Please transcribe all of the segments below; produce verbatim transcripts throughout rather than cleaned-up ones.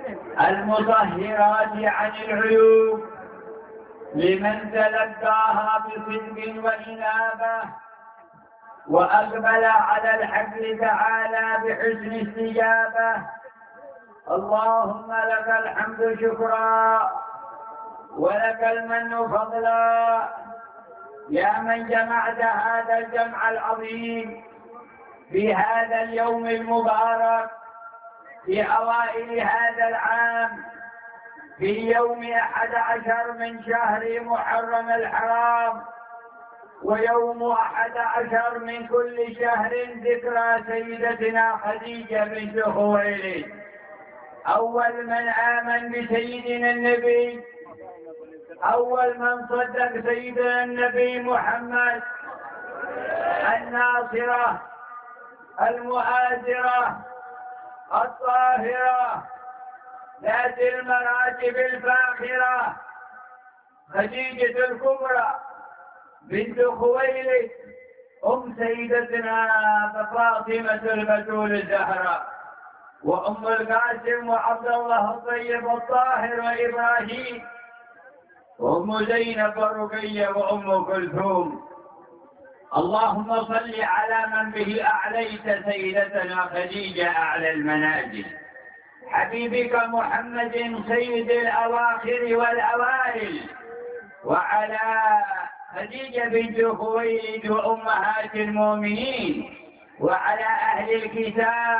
المطهرات عن العيوب لمن تلقاها بصدق وإنابة وأقبل على الحق تعالى بحسن استجابة. اللهم لك الحمد شكرا ولك المن فضلا يا من جمعت هذا الجمع العظيم في هذا اليوم المبارك في أوائل هذا العام في يوم أحد عشر من شهر محرم الحرام ويوم أحد عشر من كل شهر ذكرى سيدتنا خديجة بنت خويلد أول من آمن بسيدنا النبي، أول من صدق سيدنا النبي محمد، الناصرة المؤازرة الطاهرة ذات المراتب الفاخرة خديجة الكبرى بنت خويلد أم سيدتنا فاطمة البتول الزهراء وأم القاسم وعبد الله الطيب الطاهر وإبراهيم وأم زينب الرقية وأم كلثوم. اللهم صل على من به أعليت سيدتنا خديجة أعلى المنازل، حبيبك محمد سيد الأواخر والأوائل، وعلى خديجة بنت خويلد وأمهات المؤمنين، وعلى أهل الكتاب،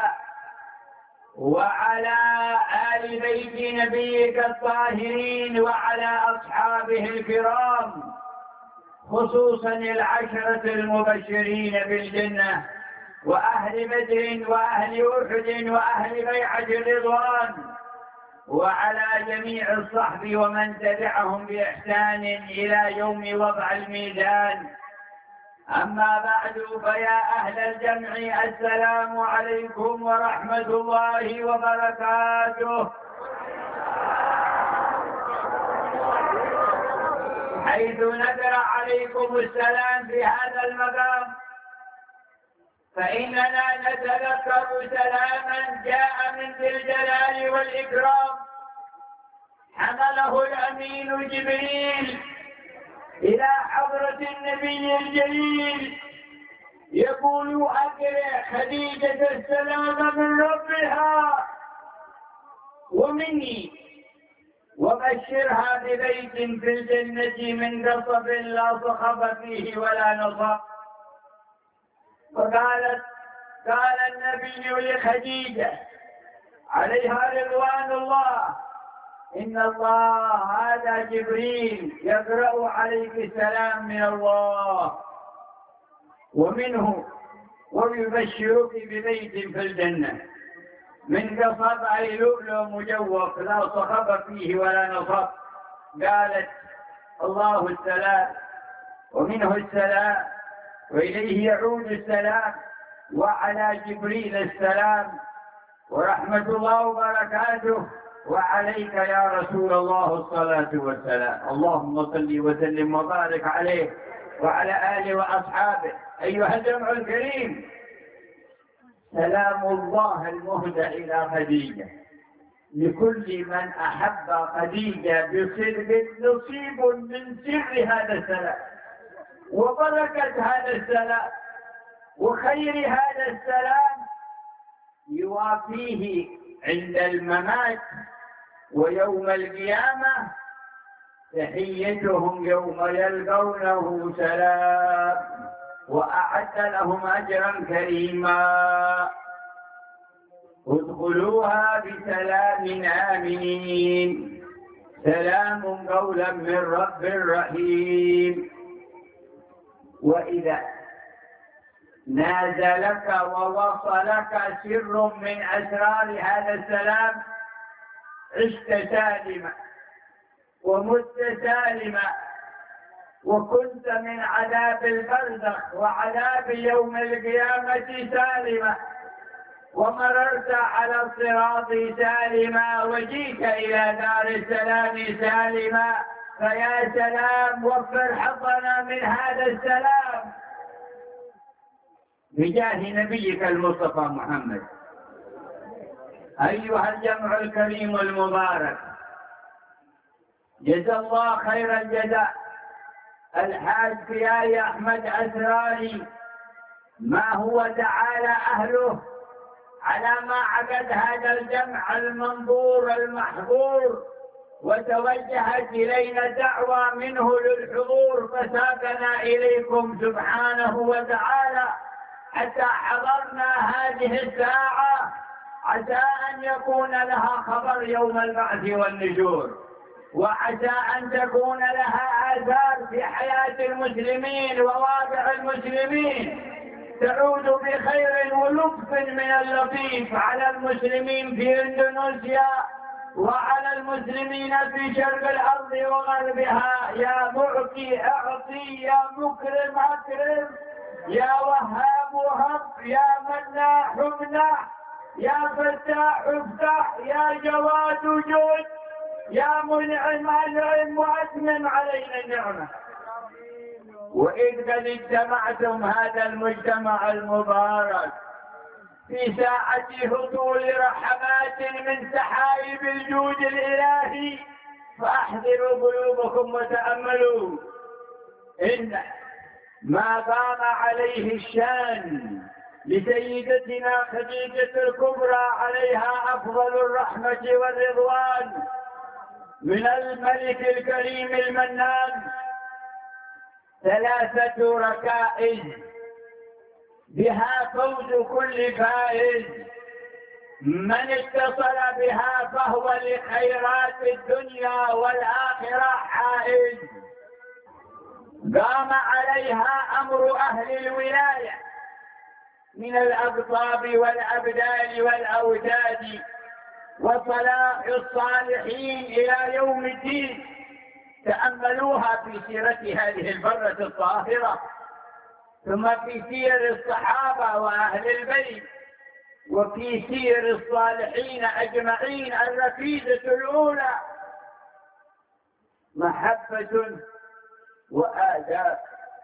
وعلى آل بيت نبيك الطاهرين، وعلى أصحابه الكرام، خصوصا العشرة المبشرين بالجنة وأهل بدر وأهل أحد وأهل بيعة الرضوان، وعلى جميع الصحب ومن تبعهم بإحسان إلى يوم وضع الميزان. أما بعد فيا أهل الجمع السلام عليكم ورحمة الله وبركاته. حيث نقرأ عليكم السلام في هذا المقام فإننا نتذكر سلاما جاء من ذي الجلال والإكرام حمله الأمين جبريل إلى حضرة النبي الجليل يقول أقرأ خديجة السلام من ربها ومني وبشرها ببيت في الجنة من قصب لا صخب فيه ولا نصب. فقالت قال النبي لخديجة عليها رضوان الله إن الله هذا جبريل يقرأ عليك السلام من الله ومنه ويبشرك ببيت في الجنة من قصب أي لؤلؤ مجوف لا صخب فيه ولا نصب. قالت الله السلام ومنه السلام وإليه يعود السلام وعلى جبريل السلام ورحمة الله وبركاته وعليك يا رسول الله الصلاة والسلام. اللهم صل وسلم وبارك عليه وعلى آله وأصحابه. أيها الجمع الكريم، سلام الله المهدى إلى خديجة لكل من أحب خديجة بصدق نصيب من سر هذا السلام وبركة هذا السلام وخير هذا السلام يوافيه عند الممات ويوم القيامة تحيتهم يوم يلقونه سلام وأعد لهم أجرا كريما. ادخلوها بسلام آمنين سلام قولا من رب رحيم. وإذا نازلك ووصلك سر من أسرار هذا السلام عشت سالما ومت سالما وكنت من عذاب البرزخ وعذاب يوم القيامة سالما ومررت على الصراط سالما وجيت إلى دار السلام سالما. فيا سلام وفر حظنا من هذا السلام بجاه نبيك المصطفى محمد. أيها الجمع الكريم المبارك، جزا الله خير الجزاء الحاج فياي أحمد أسراري ما هو تعالى أهله على ما عقد هذا الجمع المنظور المحظور، وتوجهت إلينا دعوة منه للحضور فساقنا إليكم سبحانه وتعالى حتى حضرنا هذه الساعة، عسى أن يكون لها خبر يوم البعث والنشور، وعسى أن تكون لها آثار في حياة المسلمين وواقع المسلمين، تعود بخير ولطف من اللطيف على المسلمين في إندونيسيا وعلى المسلمين في شرق الأرض وغربها. يا معطي أعطي، يا مكرم أكرم، يا وهاب وهب، يا مناح امنح، يا فتاح افتح، يا جواد جود، يا منعم انعم واتمم علينا النعمه. وإذ قد اجتمعتم هذا المجتمع المبارك في ساعة هطول رحمات من سحائب الجود الإلهي، فأحضروا قلوبكم وتأملوا إن ما قام عليه الشان لسيدتنا خديجة الكبرى عليها أفضل الرحمة والرضوان من الملك الكريم المنان ثلاثة ركائز بها فوز كل فائز، من اتصل بها فهو لخيرات الدنيا والآخرة حائز. قام عليها أمر أهل الولاية من الأقطاب والأبدال والأوداد وصلاح الصالحين إلى يوم الدين. تأملوها في سيرة هذه البرة الطاهرة، ثم في سير الصحابة وأهل البيت، وفي سير الصالحين أجمعين. الركيزة الأولى محبة وآداب،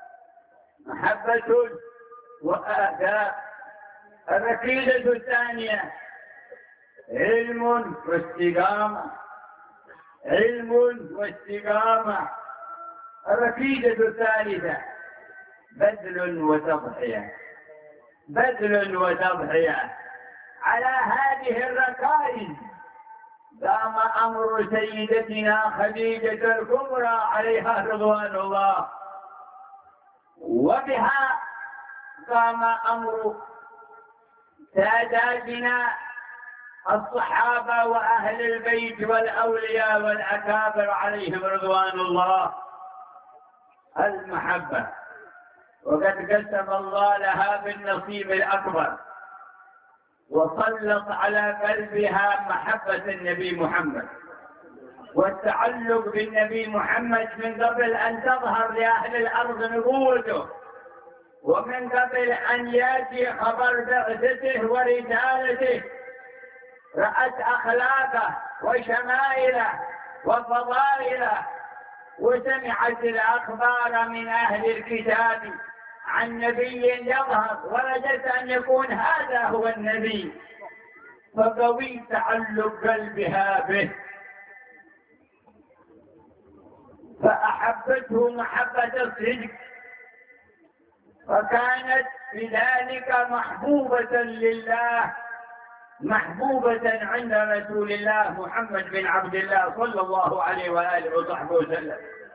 محبة وآداب. الركيزة الثانية علم واستقامة، علم واستقامة. الركيزة الثالثة بذل وتضحية، بذل وتضحية. على هذه الركائز قام أمر سيدتنا خديجة الكبرى عليها رضوان الله، وبها قام أمر ساداتنا الصحابة وأهل البيت والأولياء والأكابر عليهم رضوان الله. المحبة، وقد قسم الله لها بالنصيب الأكبر وسلط على قلبها محبة النبي محمد والتعلق بالنبي محمد من قبل أن تظهر لأهل الأرض نبوته، ومن قبل أن يأتي خبر بعثته ورسالته. رأت أخلاقه وشمائله وفضائله، وسمعت الأخبار من أهل الكتاب عن نبي يظهر، ورجت أن يكون هذا هو النبي، فقوي تعلق قلبها به، فأحبته محبة الصدق، فكانت بذلك محبوبة لله، محبوبة عند رسول الله محمد بن عبد الله صلى الله عليه وآله وصحبه وسلم.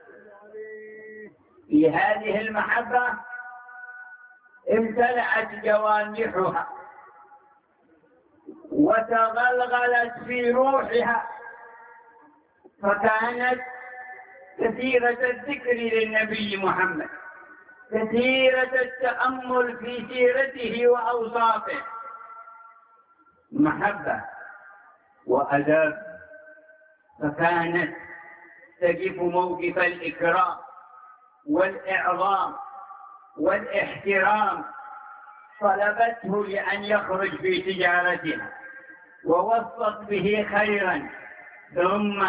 في هذه المحبة امتلأت جوانحها وتغلغلت في روحها، فكانت كثيرة الذكر للنبي محمد، كثيرة التأمل في سيرته وأوصافه. محبة وأداب، فكانت تقف موقف الإكرام والإعظام والاحترام. طلبته لأن يخرج في تجارتها ووصت به خيرا، ثم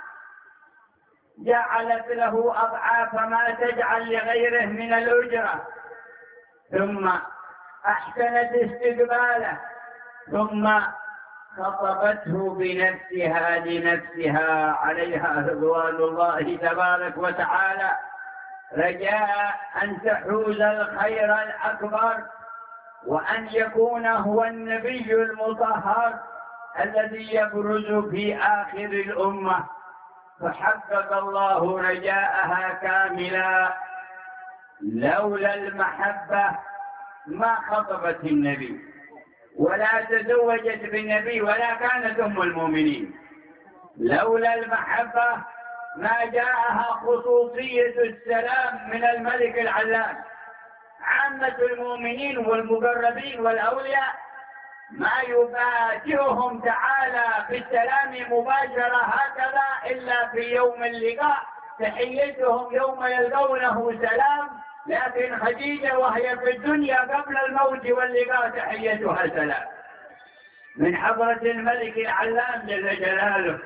جعلت له أضعاف ما تجعل لغيره من الأجرة، ثم أحسنت استقباله، ثم خطبته بنفسها لنفسها عليها رضوان الله تبارك وتعالى، رجاء أن تحوز الخير الأكبر، وأن يكون هو النبي المطهر الذي يبرز في آخر الأمة، فحقق الله رجاءها كاملا. لولا المحبة ما خطبت النبي ولا تزوجت بالنبي ولا كانت أم المؤمنين. لولا المحبة ما جاءها خصوصية السلام من الملك العلام. عامة المؤمنين والمقربين والأولياء ما يفاتحهم تعالى بالسلام مباشرة هكذا إلا في يوم اللقاء، تحيتهم يوم يلقونه سلام. لكن خديجة وهي في الدنيا قبل الموت واللقاء تحيتها سلام من حضرة الملك العلام جل جلاله.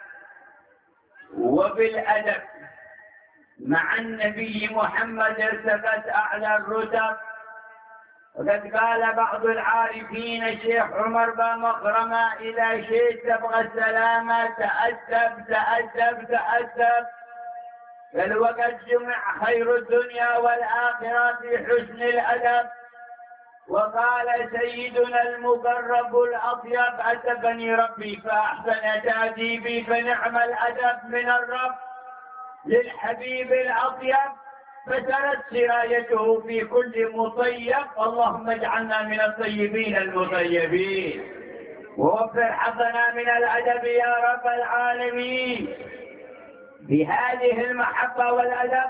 وبالأدب مع النبي محمد ارتقت أعلى الرتب. وقد قال بعض العارفين الشيخ عمر بمخرمة: إذا شئت تبغى السلامة تأدب تأدب تأدب. بل وقد جمع خير الدنيا والآخرة في حسن الأدب. وقال سيدنا المقرب الأطيب: أدبني ربي فأحسن تأديبي، فنعم الأدب من الرب للحبيب الأطيب، فسرت سرايته في كل مطيب. اللهم اجعلنا من الطيبين المطيبين، ووفر حظنا من الأدب يا رب العالمين. بهذه المحبة والأدب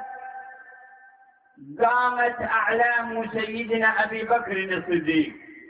قامت أعلام سيدنا أبي بكر الصديق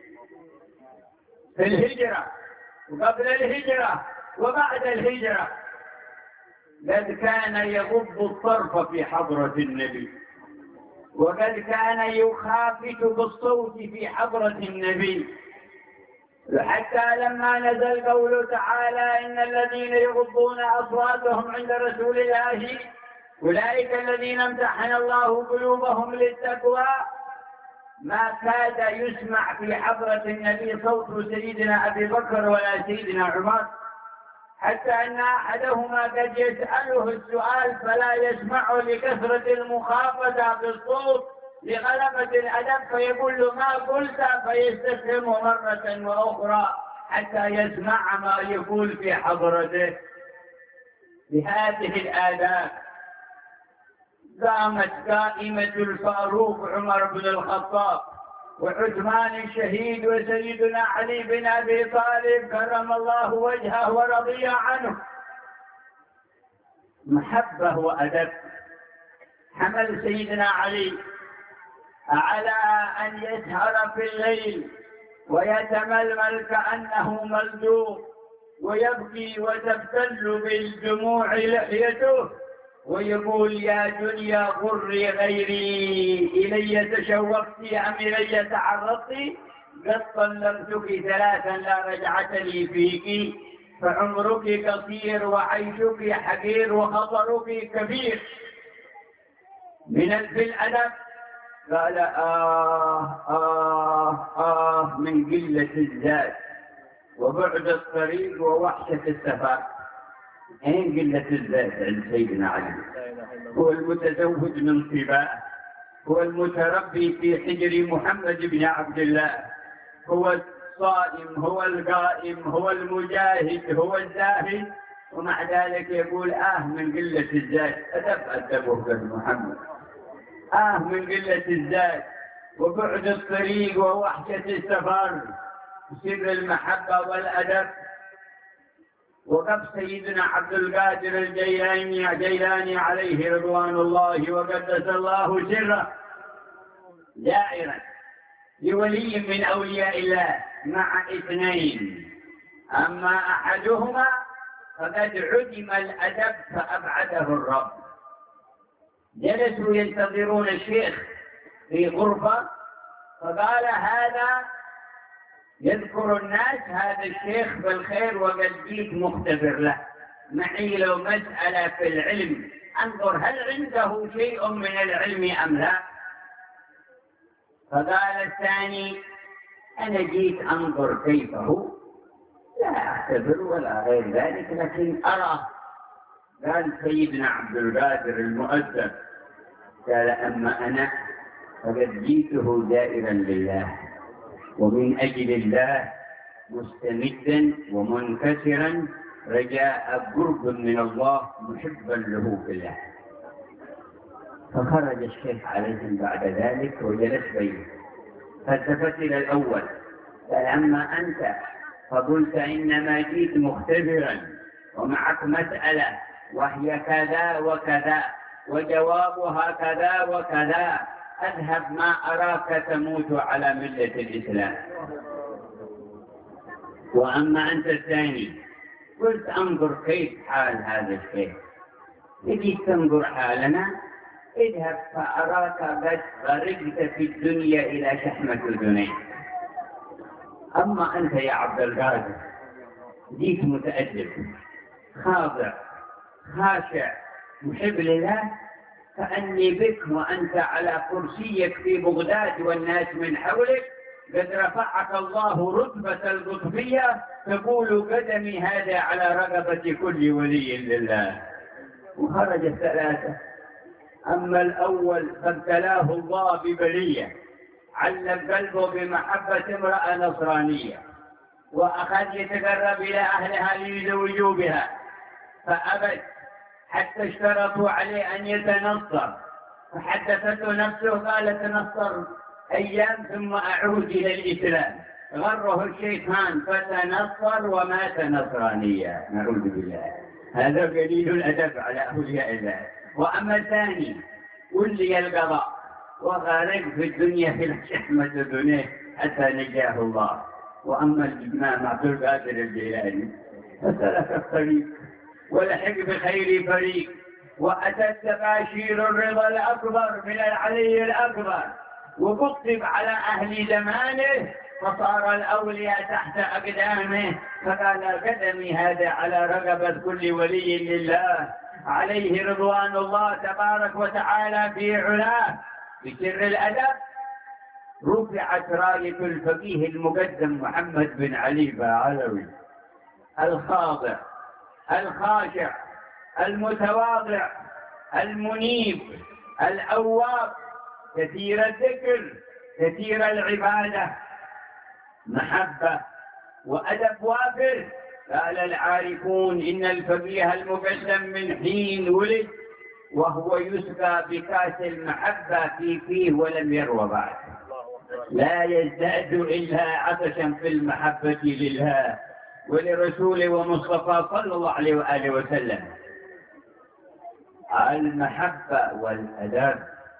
في الهجرة وقبل الهجرة وبعد الهجرة. قد كان يغض الطرف في حضرة النبي، وقد كان يخافت بالصوت في حضرة النبي، حتى لما نزل قوله تعالى: إن الذين يغضون أصواتهم عند رسول الله أولئك الذين امتحن الله قلوبهم للتقوى، ما كاد يسمع في حضرة النبي صوت سيدنا أبي بكر ولا سيدنا عمر، حتى أن أحدهما قد يسأله السؤال فلا يسمع لكثرة المخافة بالصوت لغلبة الأدب، فيقول له: ما قلت؟ فيستفهمه مرة وأخرى حتى يسمع ما يقول في حضرته. بهذه الآداب قامت قائمة الفاروق عمر بن الخطاب وعثمان الشهيد وسيدنا علي بن أبي طالب كرم الله وجهه ورضي عنه. محبة وأدب. حمل سيدنا علي على أن يسهر في الليل ويتململ كأنه ملدوغ ويبكي وتبتل بالدموع لحيته ويقول: يا دنيا غري غيري، إلي تشوقت أم إلي تعرضت؟ قد طلقتك ثلاثا لا رجعة لي فيك، فعمرك قصير وعيشك حقير وخطرك كبير. من في الأدب قال: آه آه آه من قلة الذات وبعد الطريق ووحشة السفر. أين قلة الذات عند سيدنا علي؟ هو المتزوج من طباء، هو المتربي في حجر محمد بن عبد الله، هو الصائم، هو القائم، هو المجاهد، هو الزاهد، ومع ذلك يقول: آه من قلة الذات. أدب أدبه محمد. آه من قلة الذات وبعد الطريق ووحشة السفر. سر المحبة والأدب. وقف سيدنا عبد القادر الجيلاني جيلاني عليه رضوان الله وقدس الله سره دائرا لولي من أولياء الله مع اثنين، أما أحدهما فقد عدم الأدب فأبعده الرب. جلسوا ينتظرون الشيخ في غرفة، فقال: هذا يذكر الناس هذا الشيخ بالخير وقد جيت مختبر له، معي لو مسألة في العلم انظر هل عنده شيء من العلم أم لا. فقال الثاني: أنا جيت أنظر كيف هو، لا أعتبر ولا غير ذلك، لكن أرى. قال سيدنا عبد القادر المؤدب، قال أما أنا فقد جئته دائرا لله ومن أجل الله مستمدا ومنكسرا رجاء قرب من الله محبا له في الله. فخرج الشيخ عليهم بعد ذلك وجلس بينه، فالتفت إلى الأول قال أما أنت فقلت إنما جئت مختبرا ومعك مسألة وهي كذا وكذا وجوابها كذا وكذا، أذهب ما أراك تموت على ملة الإسلام. وأما أنت الثاني قلت أنظر كيف حال هذا الشيء، تجي تنظر حالنا، اذهب فأراك قد غرقت في الدنيا إلى شحمة الدنيا. أما أنت يا عبد القادر جيت متأدب خاضع خاشع محب لله، فأني بك وأنت على كرسيك في بغداد والناس من حولك قد رفعك الله رتبة القطبية، تقول قدمي هذا على رقبة كل ولي لله. وخرج الثلاثة. أما الأول فابتلاه الله ببلية، علق قلبه بمحبة امرأة نصرانية، وأخذ يتقرب إلى أهلها ليزوجوا بها، فأبت حتى اشترطوا عليه أن يتنصر، فحدثته نفسه قال تنصر أيام ثم أعود إلى الإسلام. غره الشيطان فتنصر ومات نصرانيا، نعوذ بالله. هذا قليل الأدب على أولياء الله. وأما الثاني ولي القضاء وغرق في الدنيا في شحمة الدنيا حتى نجاه الله. وأما الإمام عبد القادر الجيلاني فسلك الطريق ولحق بخير فريق، وأتت تباشير الرضا الأكبر من العلي الأكبر، وقطب على أهل زمانه، فصار الأولياء تحت أقدامه، فقال قدمي هذا على رقبة كل ولي لله عليه رضوان الله تبارك وتعالى في علاه. بسر الأدب رفعت راية الفقيه المقدم محمد بن علي باعلوي، الخاضع الخاشع المتواضع المنيب الأواب، كثير الذكر كثير العبادة، محبة وأدب وافر. قال العارفون إن الفقيه المقدم من حين ولد وهو يسقى بكاس المحبة في فيه ولم يروى بعد، لا يزداد إلا عطشا في المحبة لله ولرسوله ومصطفى صلى الله عليه وآله وسلم. المحبة والأدب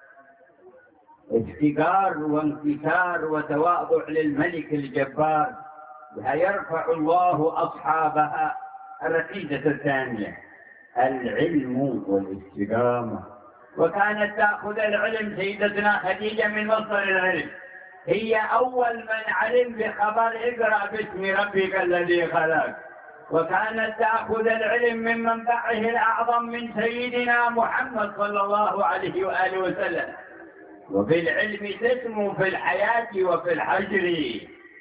افتقار وانكسار وتواضع للملك الجبار، بها يرفع الله أصحابها. الرقيدة الثانية العلم والاستقامة، وكانت تأخذ العلم سيدتنا خديجة من مصدر العلم، هي أول من علم بخبر اقرأ باسم ربك الذي خلق، وكانت تأخذ العلم من منبعه الأعظم من سيدنا محمد صلى الله عليه وآله وسلم. وفي العلم تسمو في الحياة وفي الحجر،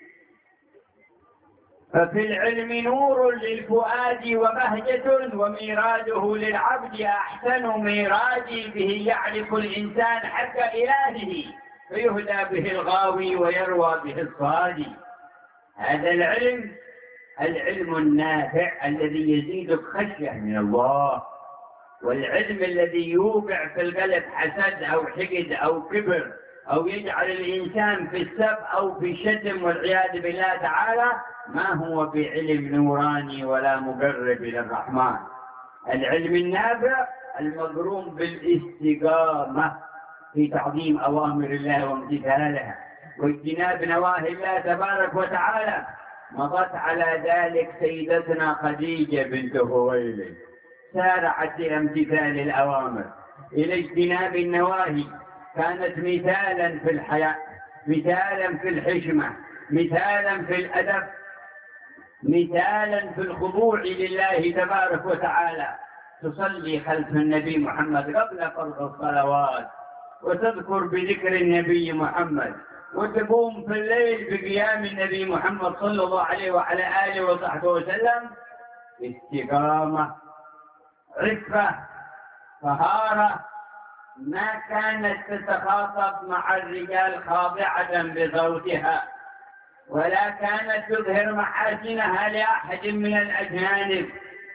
ففي العلم نور للفؤاد وبهجة، وميراده للعبد أحسن ميراد، به يعرف الإنسان حق إلهه فيهدى به الغاوي ويروى به الصادي. هذا العلم العلم النافع الذي يزيدك خشية من الله، والعلم الذي يوقع في القلب حسد أو حقد أو كبر أو يجعل الإنسان في السب أو في الشتم والعياذ بالله تعالى، ما هو بعلم نوراني ولا مقرب إلى الرحمن. العلم النافع المقرون بالاستقامة في تعظيم أوامر الله وامتثالها واجتناب نواهي الله تبارك وتعالى. مضت على ذلك سيدتنا خديجة بنت خويلد، سارعت إلى امتثال الأوامر إلى اجتناب النواهي، كانت مثالا في الحياة، مثالا في الحشمة، مثالا في الأدب، مثالا في الخضوع لله تبارك وتعالى. تصلي خلف النبي محمد قبل فرض الصلوات، وتذكر بذكر النبي محمد، وتقوم في الليل بقيام النبي محمد صلى الله عليه وعلى آله وصحبه وسلم، استقامة، عفة، طهارة، ما كانت تتخاطب مع الرجال خاضعة بصوتها، ولا كانت تظهر محاسنها لأحد من الأجانب.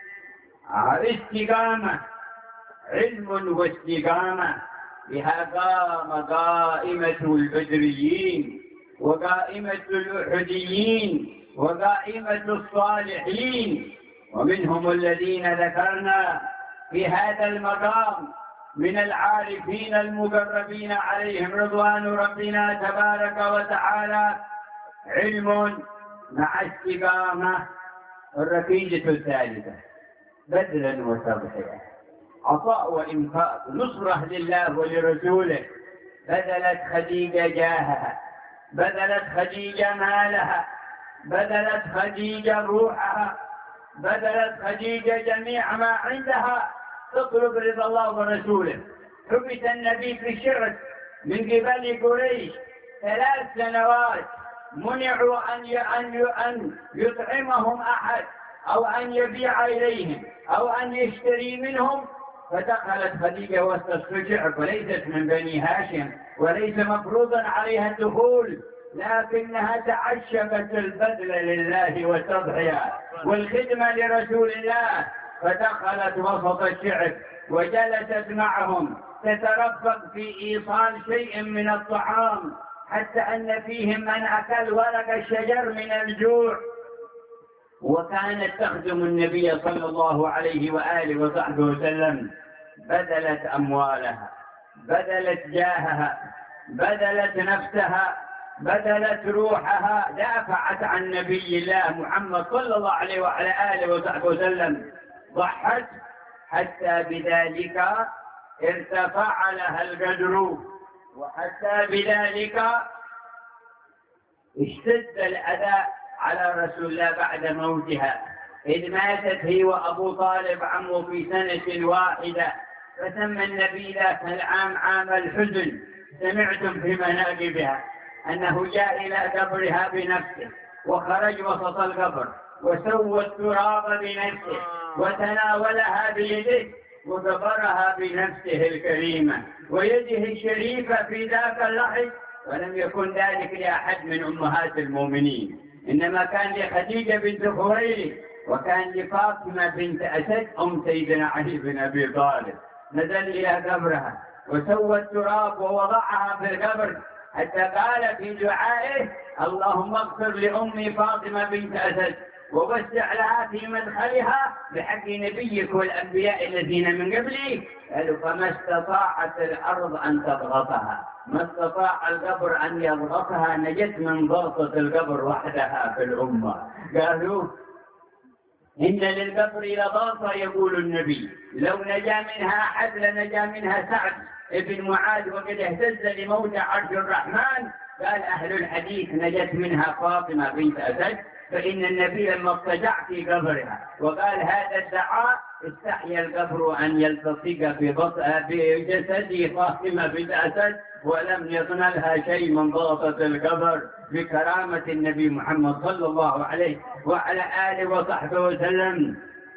استقامة، علم واستقامة، بها قام قائمة البدريين وقائمة الأحديين وقائمة الصالحين، ومنهم الذين ذكرنا في هذا المقام من العارفين المقربين عليهم رضوان ربنا تبارك وتعالى. علم مع استقامة. الركيزة الثالثة بذلا وتضحية، عطاء وإنفاق، نصرة لله ولرسوله. بذلت خديجة جاهها، بذلت خديجة مالها، بذلت خديجة روحها، بذلت خديجة جميع ما عندها تطلب رضا الله ورسوله. حبس النبي في الشرك من قبل قريش ثلاث سنوات، منعوا أن أن يطعمهم أحد أو أن يبيع إليهم أو أن يشتري منهم. فدخلت خديجة وسط الشعب، وليست من بني هاشم وليس مفروضا عليها الدخول، لكنها تعشمت البذل لله والتضحية والخدمة لرسول الله، فدخلت وسط الشعب وجلست معهم تترفق في إيصال شيء من الطعام، حتى أن فيهم من أكل ورق الشجر من الجوع. وكانت تخدم النبي صلى الله عليه وآله وصحبه وسلم. بذلت أموالها، بذلت جاهها، بذلت نفسها، بذلت روحها، دافعت عن نبي الله محمد صلى الله عليه وعلى آله وصحبه وسلم. ضحت حتى بذلك ارتفع لها القدر، وحتى بذلك اشتد الأذى على رسول الله بعد موتها، إذ ماتت هي وأبو طالب عمه في سنة واحدة. فسمى النبي ذاك العام عام الحزن. سمعتم في مناقبها أنه جاء إلى قبرها بنفسه، وخرج وسط القبر وسوى التراب بنفسه وتناولها بيده وقبرها بنفسه الكريمة ويده الشريفة في ذاك اللحظة. ولم يكن ذلك لأحد من أمهات المؤمنين، إنما كان لخديجة بنت خويلد، وكان لفاطمة بنت أسد أم سيدنا علي بن أبي طالب. نزل إلى قبرها وسوى التراب ووضعها في القبر، حتى قال في دعائه: اللهم اغفر لأمي فاطمة بنت أسد ووسع لها في مدخلها بحق نبيك والأنبياء الذين من قبلي. قالوا: فما استطاعت الأرض أن تضغطها، ما استطاع القبر أن يضغطها، نجت من ضغطة القبر وحدها في الأمة. قالوا: إن للقبر لضغطة، يقول النبي، لو نجا منها أحد لنجا منها سعد ابن معاذ، وقد اهتز لموت عرش الرحمن. قال أهل الحديث: نجت منها فاطمة بنت أسد، فإن النبي لما اضطجع في قبرها وقال هذا الدعاء استحيا القبر أن يلتصق بجسد فاطمة بنت أسد، ولم يصنلها شيء من ضغطة القبر بكرامة النبي محمد صلى الله عليه وعلى آله وصحبه وسلم.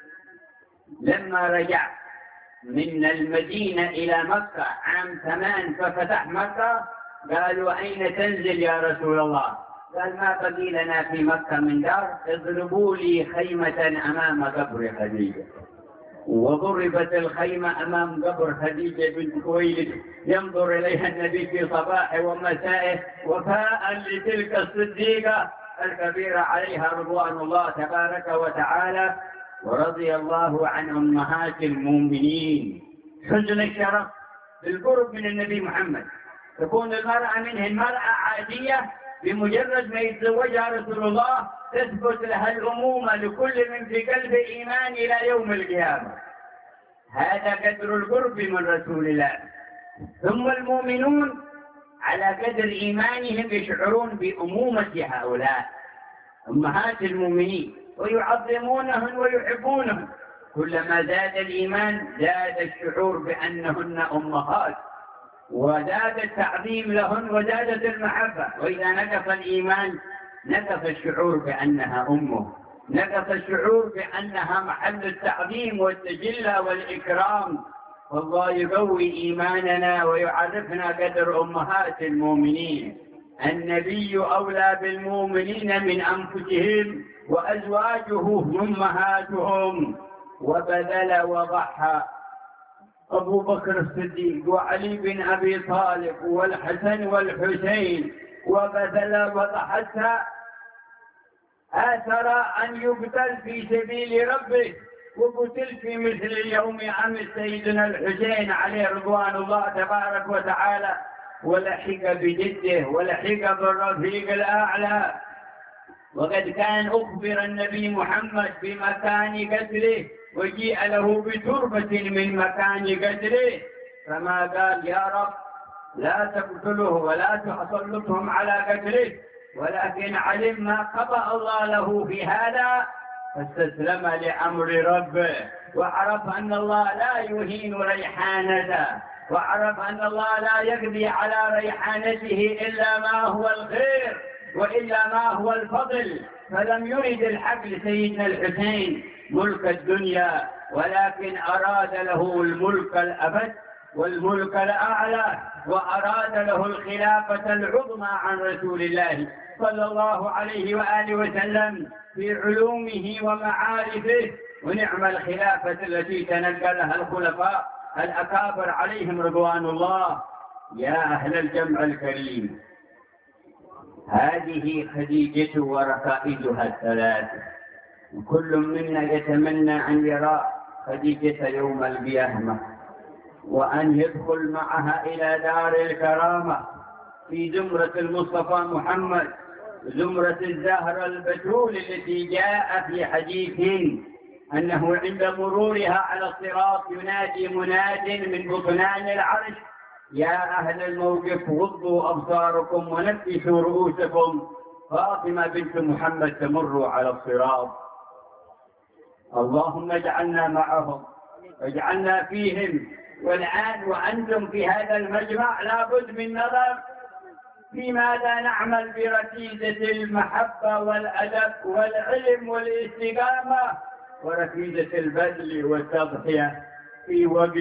لما رجع من المدينة إلى مكة عام ثمان ففتح مكة، قالوا: أين تنزل يا رسول الله؟ قال: ما بقي لنا في مكة من دار، اضربوا لي خيمة أمام قبر خديجة. وضربت الخيمة أمام قبر خديجة بنت خويلد، ينظر إليها النبي في صباحه ومسائه وفاء لتلك الصديقة الكبيرة عليها رضوان الله تبارك وتعالى. ورضي الله عن أمهات المؤمنين. حزن الشرف بالقرب من النبي محمد، تكون المرأة منه المرأة عادية، بمجرد ما يتزوجها رسول الله تثبت لها الأمومة لكل من في قلب إيمان إلى يوم القيامة. هذا قدر القرب من رسول الله. ثم المؤمنون على قدر إيمانهم يشعرون بأمومة هؤلاء أمهات المؤمنين، ويعظمونهن ويحبونهن. كلما زاد الإيمان زاد الشعور بأنهن أمهات. وزاد التعظيم لهن وزادت المحبة. وإذا نقص الإيمان نقص الشعور بأنها أمه، نقص الشعور بأنها محل التعظيم والتجلى والإكرام. والله يقوي إيماننا ويعرفنا قدر أمهات المؤمنين. النبي أولى بالمؤمنين من أنفسهم وأزواجه أمهاتهم. وبذل وضحى أبو بكر الصديق وعلي بن أبي طالب والحسن والحسين، وبذل وضحى آثر أن يقتل في سبيل ربه، وقتل في مثل اليوم عم سيدنا الحسين عليه رضوان الله تبارك وتعالى، ولحق بجده ولحق بالرفيق الأعلى. وقد كان أخبر النبي محمد بمكان قتله، وجيء له بتربة من مكان قتله، فما قال يا رب لا تقتله ولا تسلطهم على قتله، ولكن علم ما قضى الله له في هذا فاستسلم لأمر ربه، وعرف أن الله لا يهين ريحانته، وعرف أن الله لا يقضي على ريحانته إلا ما هو الخير وإلا ما هو الفضل. فلم يرد الحق لسيدنا الحسين ملك الدنيا، ولكن أراد له الملك الأبد والملك الأعلى، وأراد له الخلافة العظمى عن رسول الله صلى الله عليه وآله وسلم في علومه ومعارفه. ونعم الخلافة التي تنقلها الخلفاء الأكابر عليهم رضوان الله. يا أهل الجمع الكريم، هذه خديجة وركائزها الثلاثة، وكل منا يتمنى أن يرى خديجة يوم القيامة، وأن يدخل معها إلى دار الكرامة في زمرة المصطفى محمد، زمرة الزهرة البتول التي جاء في حديث أنه عند مرورها على الصراط ينادي مناد من بطنان العرش: يا أهل الموقف غضوا أبصاركم ونكسوا رؤوسكم، فاطمة بنت محمد تمر على الصراط. اللهم اجعلنا معهم واجعلنا فيهم. والآن وأنتم في هذا المجمع لابد من نظر في ماذا نعمل بركيزة المحبة والأدب والعلم والاستقامة وركيزة البذل والتضحية في وقت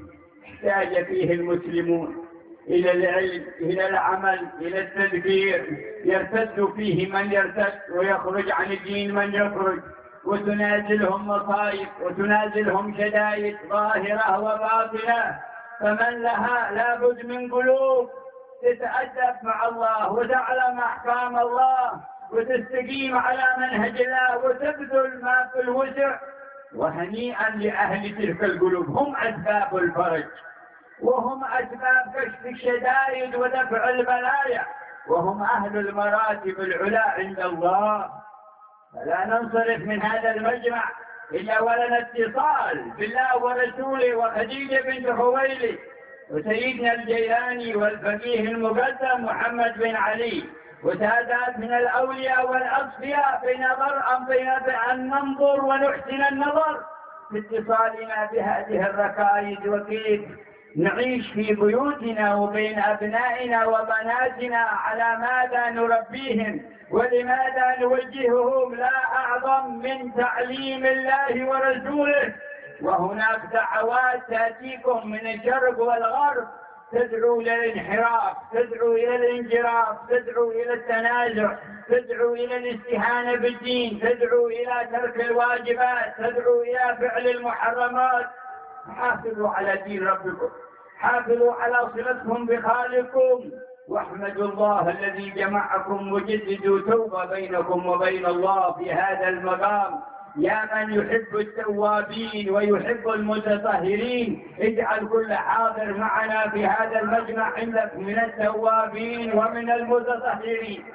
احتاج فيه المسلمون إلى العلم، إلى العمل، إلى التذكير. يرتد فيه من يرتد ويخرج عن الدين من يخرج، وتنازلهم مصائب وتنازلهم شدائد ظاهرة وباطنة. فمن لها لابد من قلوب تتأدب مع الله وتعلم أحكام الله وتستقيم على منهج الله وتبذل ما في الوسع. وهنيئا لأهل تلك القلوب، هم أسباب الفرج، وهم أسباب كشف الشدائد ودفع البلايا، وهم أهل المراتب العلى عند الله. فلا ننصرف من هذا المجمع إلا ولنا اتصال بالله ورسوله وخديجة بنت خويلد وسيدنا الجيلاني والفقيه المقدم محمد بن علي وسادات من الأولياء والأصفياء، بنظر أم أن ننظر ونحسن النظر في اتصالنا بهذه الركائز، وكيف نعيش في بيوتنا وبين أبنائنا وبناتنا على ماذا نربيهم ولماذا نوجههم. لا أعظم من تعليم الله ورسوله. وهناك دعوات تأتيكم من الشرق والغرب تدعو إلى الانحراف، تدعو إلى الانجراف، تدعو إلى التنازع، تدعو إلى الاستهانة بالدين، تدعو إلى ترك الواجبات، تدعو إلى فعل المحرمات. حافظوا على دين ربكم، حافظوا على صلتكم بخالقكم، واحمدوا الله الذي جمعكم، وجددوا توبة بينكم وبين الله في هذا المقام. يا من يحب التوابين ويحب المتطهرين، اجعل كل حاضر معنا في هذا المجمع عندك من التوابين ومن المتطهرين.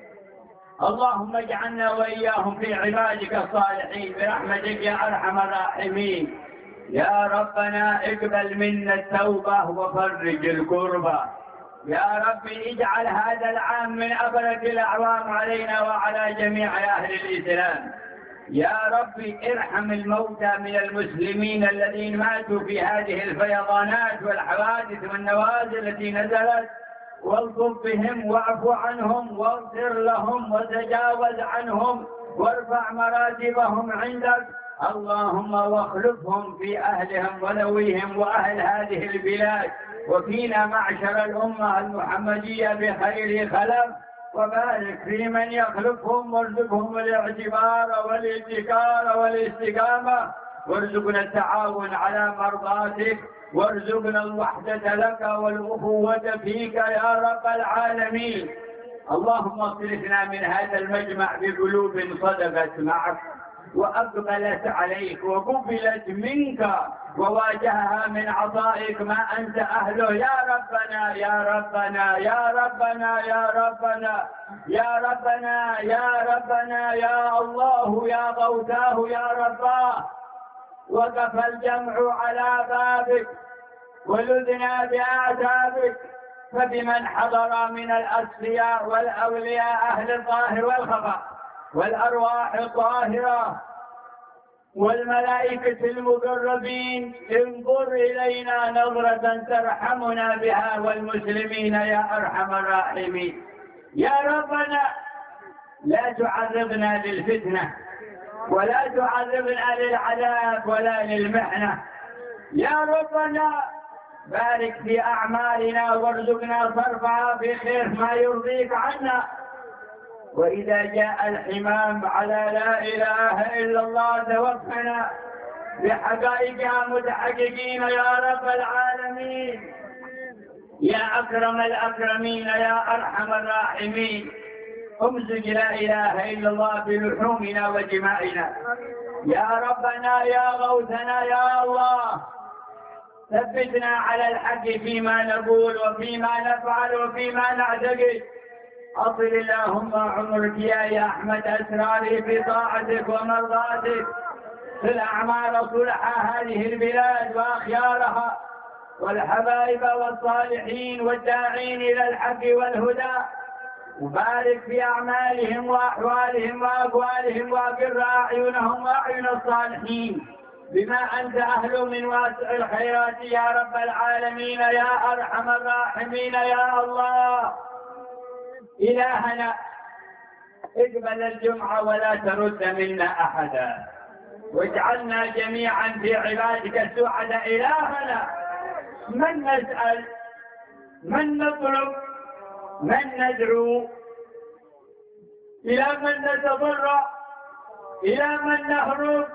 اللهم اجعلنا وإياهم في عبادك الصالحين برحمتك يا أرحم الراحمين. يا ربنا اقبل منا التوبة وفرج الكربة. يا رب اجعل هذا العام من أبرك الأعوام علينا وعلى جميع أهل الإسلام. يا ربي ارحم الموتى من المسلمين الذين ماتوا في هذه الفيضانات والحوادث والنوازل التي نزلت، والطف بهم واعف عنهم واغفر لهم وتجاوز عنهم وارفع مراتبهم عندك. اللهم واخلفهم في أهلهم وذويهم وأهل هذه البلاد وفينا معشر الأمة المحمدية بخير خلف، وبارك في من يخلفهم وارزقهم الاعتبار والاتكار والاستقامة، وارزقنا التعاون على مرضاتك، وارزقنا الوحدة لك والأخوة فيك يا رب العالمين. اللهم اصرفنا من هذا المجمع بقلوب صدقت معك وأقبلت عليك وقبلت منك وواجهها من عطائك ما أنت أهله يا ربنا يا ربنا يا ربنا يا ربنا يا ربنا يا ربنا يا الله يا غوثاه يا رباه. وقف الجمع على بابك ولذنا بآدابك، فبمن حضر من الأصفياء والأولياء أهل الظاهر والخفاء والأرواح الطاهرة والملائكة المقربين، انظر إلينا نظرة ترحمنا بها والمسلمين يا أرحم الراحمين. يا ربنا لا تعرضنا للفتنة ولا تعرضنا للعذاب ولا للمحنة. يا ربنا بارك في أعمالنا وارزقنا صرفها في خير ما يرضيك عنا. وإذا جاء الحمام على لا إله إلا الله توفنا بحقائقها متحققين يا رب العالمين. يا أكرم الأكرمين يا أرحم الراحمين، امزج لا إله إلا الله بلحومنا ودمائنا يا ربنا يا غوثنا يا الله. ثبتنا على الحق فيما نقول وفيما نفعل وفيما نعتقد. أطل اللهم عمرك يا أحمد أسراري في طاعتك ومرضاتك، في الأعمال صلح هذه البلاد وأخيارها والحبايب والصالحين والداعين إلى الحق والهدى، وبارك في أعمالهم وأحوالهم وأقوالهم وأقر أعينهم وأعين الصالحين بما أنت أهل من واسع الخيرات يا رب العالمين يا أرحم الراحمين يا الله. إلهنا اقبل الجمعة ولا ترد منا أحدا، واجعلنا جميعا في عبادك السعداء. إلهنا من نسأل، من نطلب، من ندعو، إلى من نتضرع، إلى من نهرب،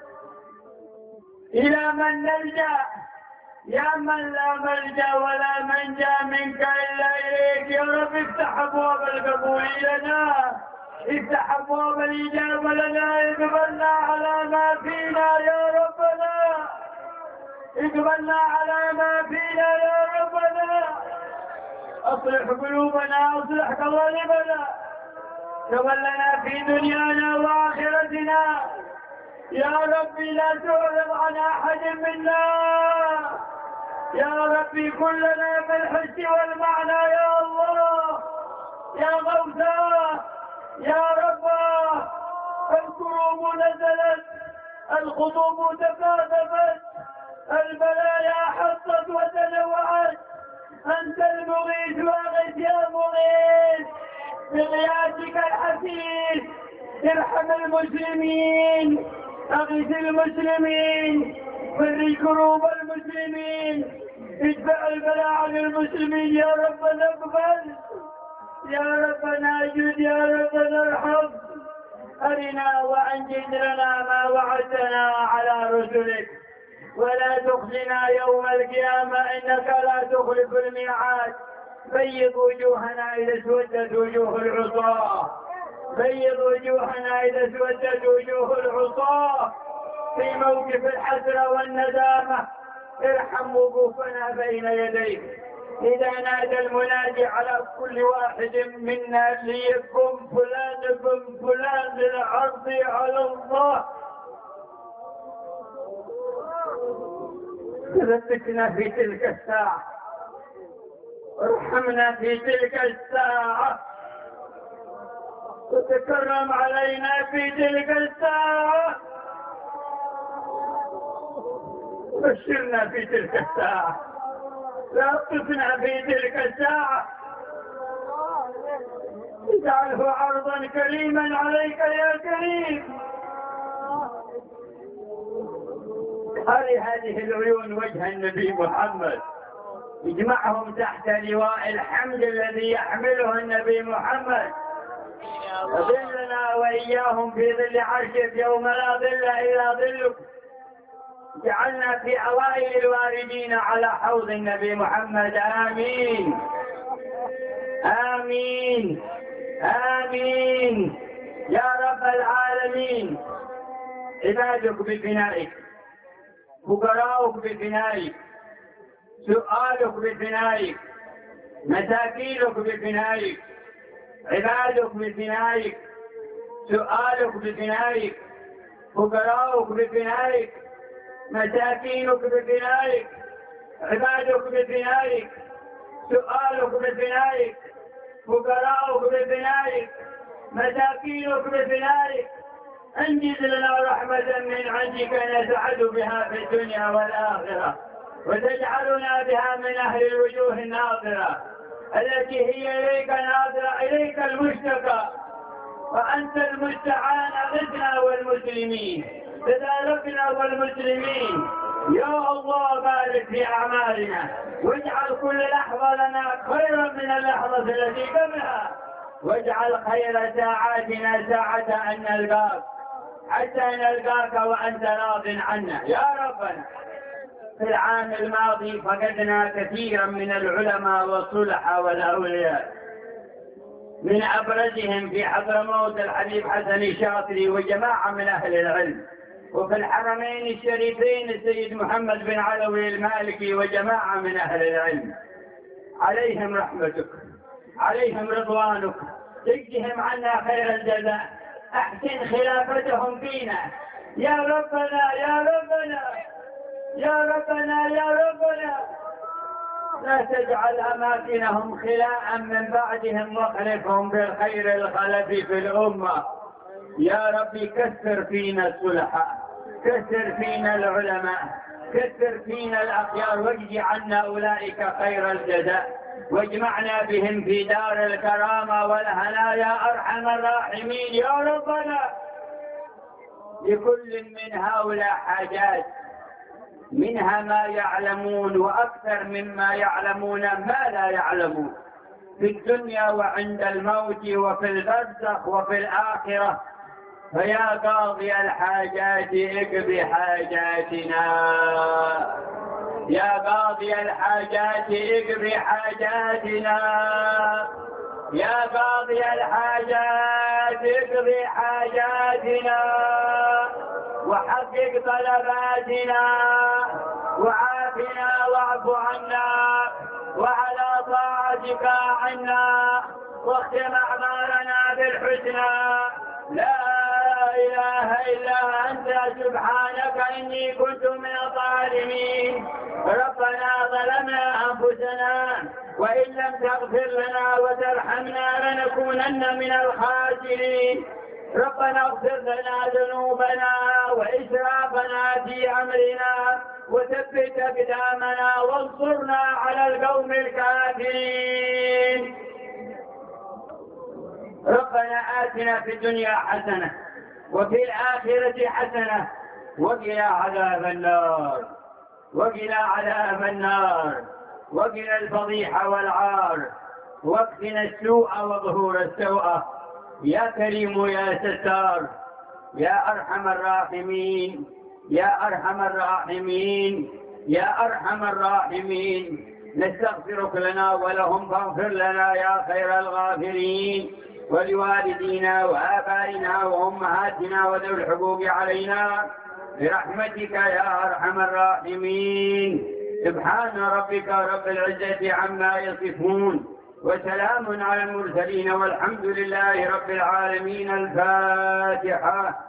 إلى من نلجأ، يا من لا ملجأ ولا منجا منك إلا إليك. يا رب افتح أبواب القبول لنا، افتح أبواب الإجابة لنا، اقبلنا على ما فينا يا ربنا، اقبلنا على ما فينا يا ربنا. أصلح قلوبنا، أصلح قوالبنا، تولنا في دنيانا وآخرتنا يا ربي. لا تعرض عن أحد منا يا ربي، كلنا بالحس والمعنى يا الله يا غوثا يا ربا. الكروب نزلت، الخطوب تكاثفت، البلايا حطت وتنوعت، أنت المغيث واغث يا مغيث بغياثك الحسيس. ارحم المسلمين، اغث المسلمين، فرج كروب المسلمين، ادفع البلاء عن المسلمين يا ربنا. اقبل يا ربنا، اجد يا ربنا، ارحم. أرنا وأنجز لنا ما وعدتنا على رسلك، ولا تخزنا يوم القيامة إنك لا تخلف الميعاد. بيض وجوهنا إذا اسودت وجوه العصاة، بيض وجوهنا إذا اسودت وجوه العصاة في موقف الحسرة والندامة. ارحم وقوفنا بين يديك إذا نادى المنادي على كل واحد منا ليكن فلان بن فلان للعرض على الله. ثبتنا في تلك الساعة، ارحمنا في تلك الساعة. وتكرم علينا في تلك الساعة، بشرنا في تلك الساعة، لطفنا في تلك الساعة، اجعله عرضا كريما عليك يا كريم. هذه هذه العيون وجه النبي محمد، اجمعهم تحت لواء الحمد الذي يحمله النبي محمد، ظلنا وإياهم في ظل عرشك يوم لا ظل إلا ظلك. جعلنا في أوائل الواردين على حوض النبي محمد. آمين آمين آمين يا رب العالمين. عبادك بفنائك، فقراؤك بفنائك، سؤالك بفنائك، مساكينك بفنائك، عبادك بفنائك، سؤالك بفنائك، فقراؤك بفنائك، مساكينك بفنائك، عبادك بفنائك، سؤالك بفنائك، فقراؤك بفنائك، مساكينك بفنائك. انجز لنا رحمة من عندك نسعد بها في الدنيا والآخرة، وتجعلنا بها من أهل الوجوه الناظرة التي هي إليك ناظرة، إليك المشتكى، وأنت المستعان. أغثنا والمسلمين، تداركنا والمسلمين يا الله. بارك في أعمالنا، واجعل كل لحظة لنا خيرا من اللحظة التي قبلها، واجعل خير ساعاتنا ساعة أن نلقاك، حتى نلقاك وأنت راض عنا يا ربنا. في العام الماضي فقدنا كثيرا من العلماء والصلحاء والأولياء، من أبرزهم في حضرموت الحبيب حسن الشاطري وجماعة من أهل العلم، وفي الحرمين الشريفين السيد محمد بن علوي المالكي وجماعة من أهل العلم. عليهم رحمتك، عليهم رضوانك، اجزهم عنا خير الجزاء، احسن خلافتهم فينا يا ربنا يا ربنا يا ربنا يا ربنا. لا تجعل أماكنهم خلاء من بعدهم، واخلفهم بالخير الخلف في الأمة يا ربي. كثر فينا الصلحاء، كثر فينا العلماء، كثر فينا الأخيار، واجزي عنا أولئك خير الجزاء، واجمعنا بهم في دار الكرامة والهنا يا أرحم الراحمين يا ربنا. لكل من هؤلاء حاجات، منها ما يعلمون وأكثر مما يعلمون ما لا يعلمون، في الدنيا وعند الموت وفي البرزخ وفي الآخرة. فيا قاضي الحاجات اقض حاجاتنا، يا قاضي الحاجات اقض حاجاتنا، يا قاضي الحاجات اقض حاجاتنا، وحقق طلباتنا، وعافنا واعف عنا، وعلى طاعتك عنا، واختم أعمالنا بالحسنى. لا إله إلا أنت سبحانك إني كنت من الظالمين. ربنا ظلمنا أنفسنا، وإن لم تغفر لنا وترحمنا لنكونن من الخاسرين. ربنا اغفر لنا ذنوبنا وإسرافنا في أمرنا، وثبت أقدامنا وانصرنا على القوم الكافرين. ربنا آتنا في الدنيا حسنة وفي الآخرة حسنة وقنا عذاب النار، وقنا عذاب النار، وقنا الفضيحة والعار، واكفنا السوء وظهور السوء يا كريم يا ستار يا أرحم الراحمين يا أرحم الراحمين يا أرحم الراحمين. نستغفرك لنا ولهم، فاغفر لنا يا خير الغافرين، ولوالدينا وآبائنا وأمهاتنا وذوي الحقوق علينا برحمتك يا أرحم الراحمين. سبحان ربك رب العزة عما يصفون، وسلام على المرسلين، والحمد لله رب العالمين. الفاتحة.